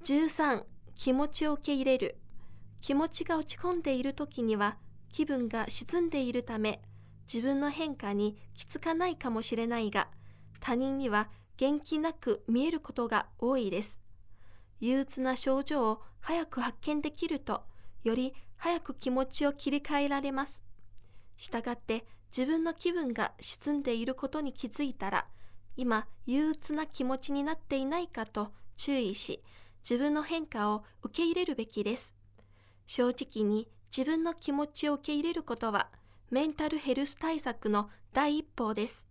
13、気持ちを受け入れる。気持ちが落ち込んでいるときには気分が沈んでいるため、自分の変化に気づかないかもしれないが、他人には元気なく見えることが多いです。憂鬱な症状を早く発見できると、より早く気持ちを切り替えられます。したがって自分の気分が沈んでいることに気づいたら、今憂鬱な気持ちになっていないかと注意し、自分の変化を受け入れるべきです。正直に自分の気持ちを受け入れることは、メンタルヘルス対策の第一歩です。